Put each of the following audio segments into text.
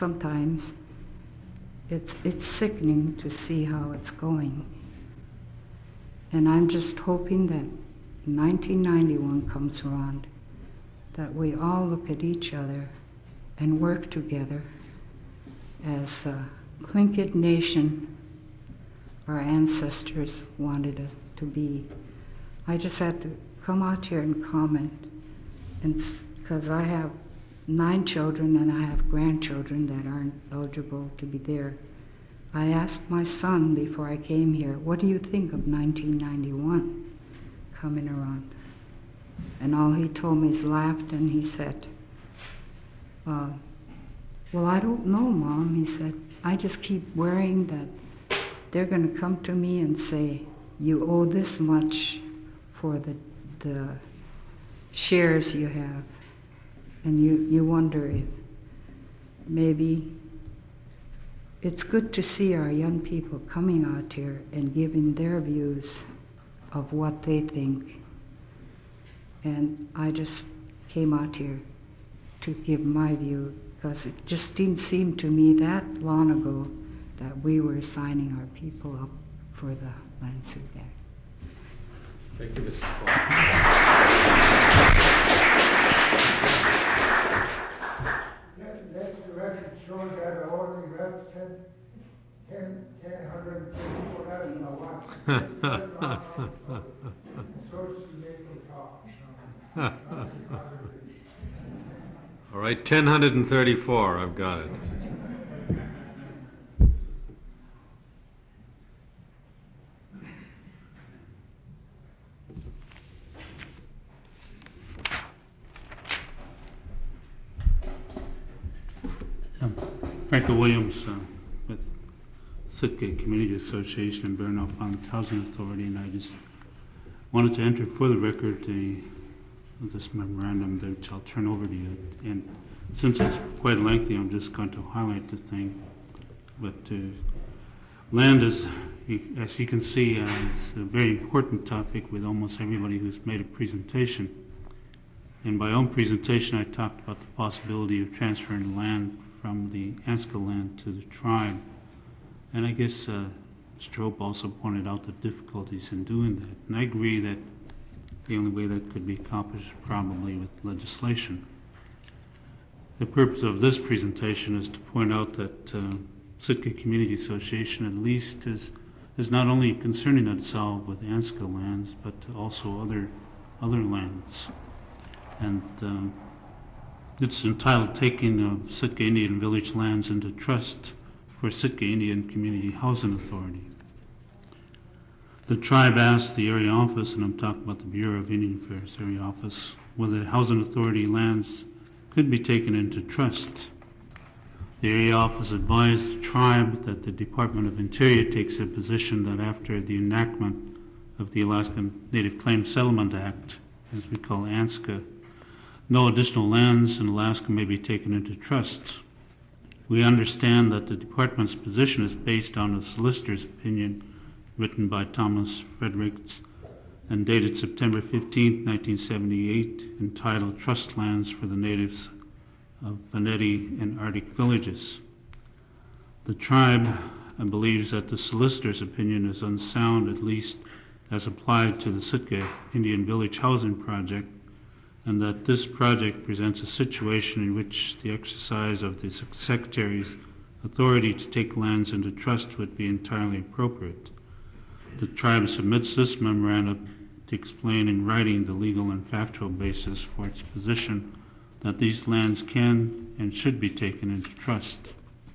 sometimes it's sickening to see how it's going. And I'm just hoping that 1991 comes around, that we all look at each other and work together as a Tlingit nation our ancestors wanted us to be. I just had to come out here and comment, and because I have 9 children and I have grandchildren that aren't eligible to be there. I asked my son before I came here, what do you think of 1991 coming around? And all he told me is laughed, and he said, well, I don't know, Mom. He said, I just keep worrying that they're going to come to me and say, you owe this much for the shares you have. And you wonder if maybe it's good to see our young people coming out here and giving their views of what they think. And I just came out here to give my view, because it just didn't seem to me that long ago that we were signing our people up for the Land Suit Act. Thank you, Mrs. Paul. Let the record show that I only represent 1,000 people out of my wife. Social talk. All right, 1,034, I've got it. Franco Williams with Sitka Community Association and Burnell Fund Housing Authority, and I just wanted to enter for the record this memorandum that I'll turn over to you. And since it's quite lengthy, I'm just going to highlight the thing. But land is, as you can see, is a very important topic with almost everybody who's made a presentation. In my own presentation, I talked about the possibility of transferring land from the Anska land to the tribe. And I guess Mr. Hope also pointed out the difficulties in doing that. And I agree that the only way that could be accomplished is probably with legislation. The purpose of this presentation is to point out that Sitka Community Association at least is not only concerning itself with Anska lands, but also other lands. And it's entitled Taking of Sitka Indian Village Lands into Trust for Sitka Indian Community Housing Authority. The tribe asked the area office, and I'm talking about the Bureau of Indian Affairs area office, whether the housing authority lands could be taken into trust. The area office advised the tribe that the Department of Interior takes a position that after the enactment of the Alaskan Native Claims Settlement Act, as we call ANSCA, no additional lands in Alaska may be taken into trust. We understand that the department's position is based on a solicitor's opinion written by Thomas Fredericks and dated September 15, 1978, entitled Trust Lands for the Natives of Veneti and Arctic Villages. The tribe believes that the solicitor's opinion is unsound, at least as applied to the Sitka Indian Village Housing Project, and that this project presents a situation in which the exercise of the Secretary's authority to take lands into trust would be entirely appropriate. The tribe submits this memorandum to explain in writing the legal and factual basis for its position that these lands can and should be taken into trust.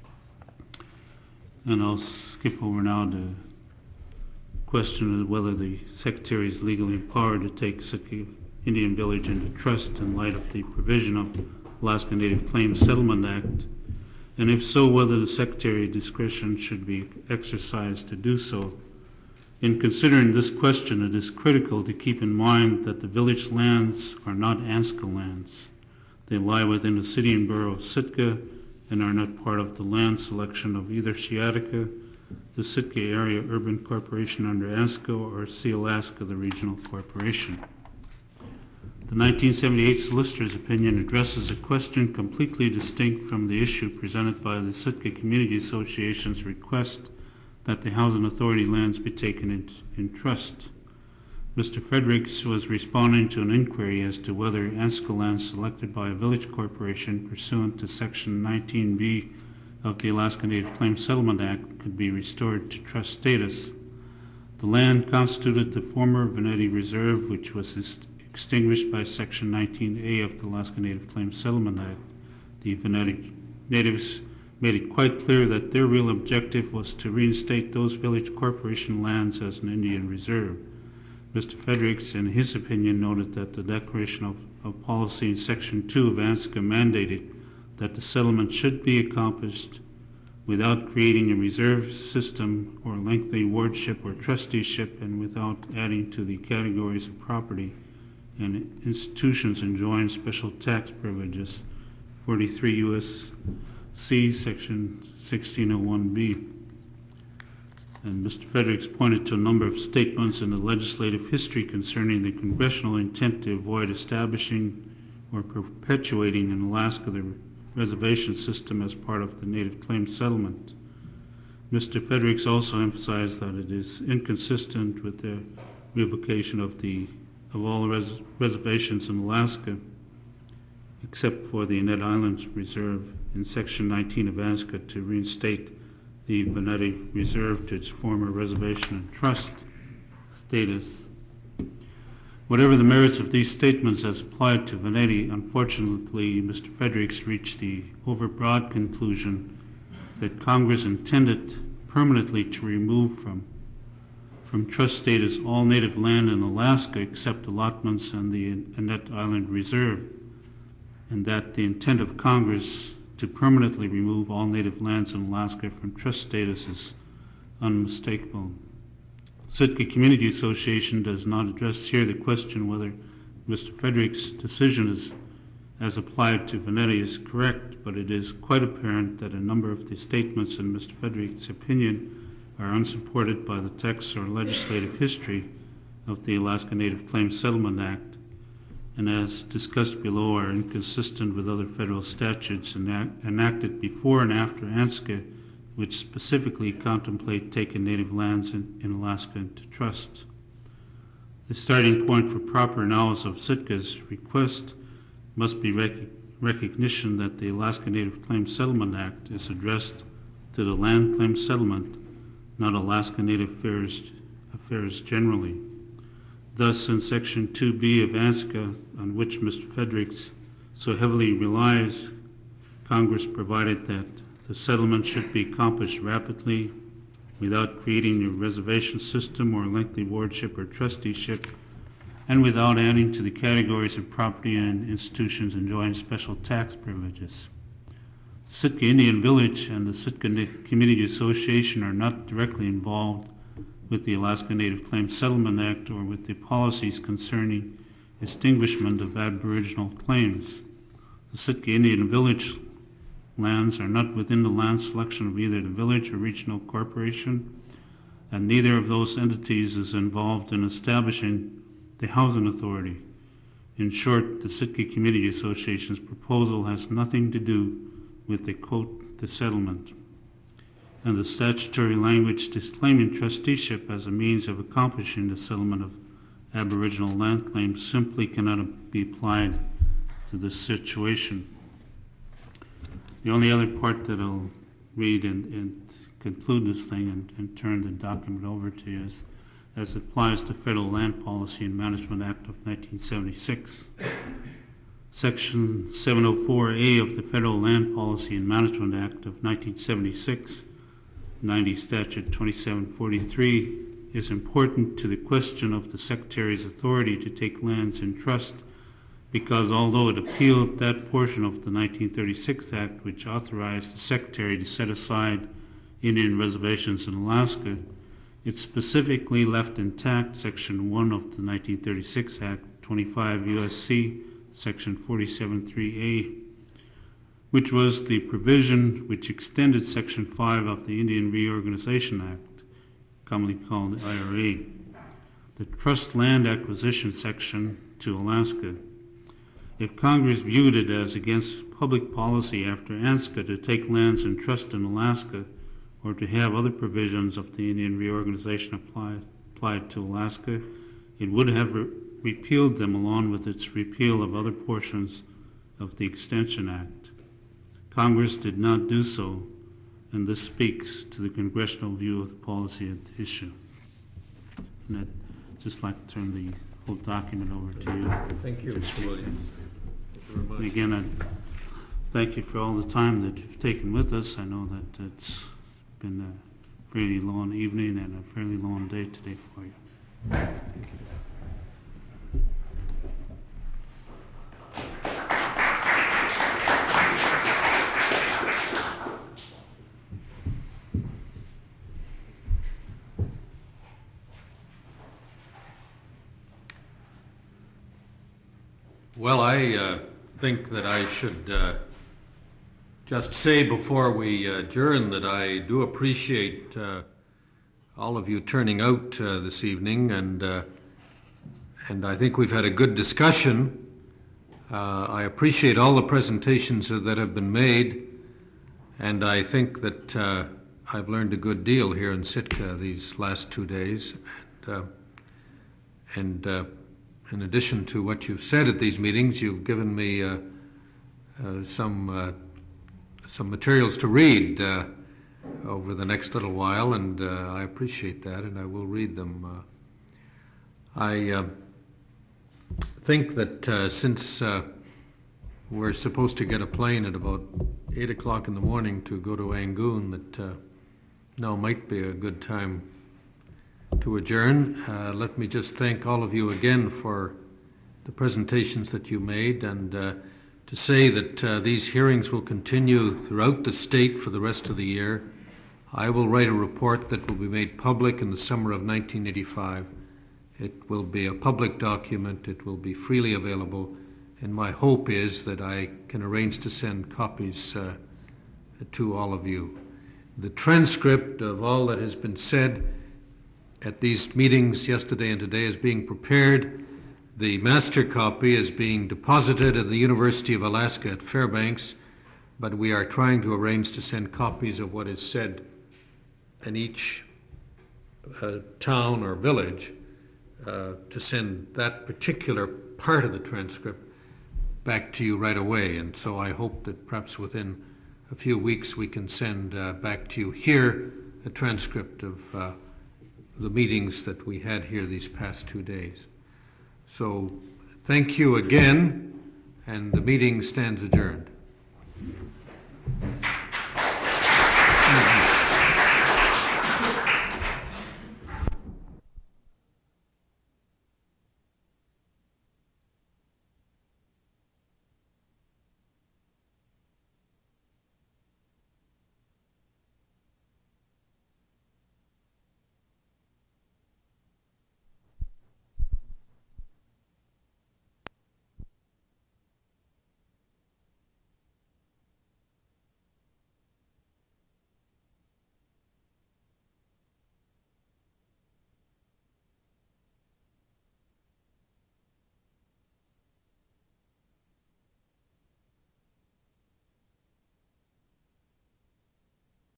And I'll skip over now to question of whether the Secretary is legally empowered to take Sitka Indian Village into trust in light of the provision of Alaska Native Claims Settlement Act, and if so, whether the Secretary's discretion should be exercised to do so. In considering this question, it is critical to keep in mind that the village lands are not Anska lands. They lie within the city and borough of Sitka and are not part of the land selection of either Shiatica, the Sitka Area Urban Corporation under ANSCO, or Sealaska, the regional corporation. The 1978 solicitor's opinion addresses a question completely distinct from the issue presented by the Sitka Community Association's request that the Housing Authority lands be taken in trust. Mr. Fredericks was responding to an inquiry as to whether Ansco land selected by a village corporation pursuant to Section 19B of the Alaska Native Claims Settlement Act could be restored to trust status. The land constituted the former Veneti Reserve, which was extinguished by Section 19A of the Alaska Native Claims Settlement Act. The Veneti natives made it quite clear that their real objective was to reinstate those village corporation lands as an Indian reserve. Mr. Fredericks, in his opinion, noted that the Declaration of Policy in Section 2 of ANSCA mandated that the settlement should be accomplished without creating a reserve system or lengthy wardship or trusteeship, and without adding to the categories of property and institutions enjoying special tax privileges, 43 U.S.C. Section 1601B. And Mr. Fredericks pointed to a number of statements in the legislative history concerning the congressional intent to avoid establishing or perpetuating in Alaska the reservation system as part of the Native Claims Settlement. Mr. Fredericks also emphasized that it is inconsistent with the revocation of all reservations in Alaska, except for the Annette Islands Reserve in Section 19 of ANSCA, to reinstate the Veneti Reserve to its former reservation and trust status. Whatever the merits of these statements as applied to Veneti, unfortunately, Mr. Fredericks reached the overbroad conclusion that Congress intended permanently to remove from trust status all native land in Alaska except allotments and the Annette Island Reserve, and that the intent of Congress to permanently remove all native lands in Alaska from trust status is unmistakable. Sitka Community Association does not address here the question whether Mr. Fredericks' decision as applied to Veneti is correct, but it is quite apparent that a number of the statements in Mr. Fredericks' opinion are unsupported by the text or legislative history of the Alaska Native Claims Settlement Act, and as discussed below are inconsistent with other federal statutes enacted before and after ANSCA, which specifically contemplate taking native lands in Alaska into trust. The starting point for proper analysis of Sitka's request must be recognition that the Alaska Native Claims Settlement Act is addressed to the land claim settlement, not Alaska Native affairs generally. Thus, in Section 2B of ANSCA, on which Mr. Fredericks so heavily relies, Congress provided that the settlement should be accomplished rapidly without creating a reservation system or lengthy wardship or trusteeship, and without adding to the categories of property and institutions enjoying special tax privileges. Sitka Indian Village and the Sitka Community Association are not directly involved with the Alaska Native Claims Settlement Act or with the policies concerning extinguishment of Aboriginal claims. The Sitka Indian Village lands are not within the land selection of either the village or regional corporation, and neither of those entities is involved in establishing the Housing Authority. In short, the Sitka Community Association's proposal has nothing to do with the quote, the settlement, and the statutory language disclaiming trusteeship as a means of accomplishing the settlement of Aboriginal land claims simply cannot be applied to this situation. The only other part that I'll read and conclude this thing and turn the document over to you is as it applies to Federal Land Policy and Management Act of 1976. Section 704A of the Federal Land Policy and Management Act of 1976, 90 Statute 2743, is important to the question of the Secretary's authority to take lands in trust, because although it appealed that portion of the 1936 Act which authorized the Secretary to set aside Indian reservations in Alaska, it specifically left intact Section 1 of the 1936 Act, 25 U.S.C. Section 47.3a, which was the provision which extended Section 5 of the Indian Reorganization Act, commonly called the IRA, the Trust Land Acquisition section, to Alaska. If Congress viewed it as against public policy after ANSCA to take lands in trust in Alaska or to have other provisions of the Indian reorganization applied to Alaska, it would have repealed them along with its repeal of other portions of the Extension Act. Congress did not do so, and this speaks to the congressional view of the policy at issue. And I'd just like to turn the whole document over to you. Thank you, Mr. Williams. Thank you very much. And again, I thank you for all the time that you've taken with us. I know that it's been a fairly long evening and a fairly long day today for you. Thank you. Well, I think that I should just say before we adjourn that I do appreciate all of you turning out this evening, and I think we've had a good discussion. I appreciate all the presentations that have been made, and I think that I've learned a good deal here in Sitka these last 2 days. And in addition to what you've said at these meetings, you've given me some materials to read over the next little while, and I appreciate that, and I will read them. I think that since we're supposed to get a plane at about 8 o'clock in the morning to go to Angoon, that now might be a good time to adjourn. Let me just thank all of you again for the presentations that you made, and to say that these hearings will continue throughout the state for the rest of the year. I will write a report that will be made public in the summer of 1985. It will be a public document. It will be freely available, and my hope is that I can arrange to send copies to all of you. The transcript of all that has been said at these meetings yesterday and today is being prepared. The master copy is being deposited at the University of Alaska at Fairbanks, but we are trying to arrange to send copies of what is said in each town or village, to send that particular part of the transcript back to you right away. And so I hope that perhaps within a few weeks we can send back to you here a transcript of the meetings that we had here these past 2 days. So thank you again, and the meeting stands adjourned.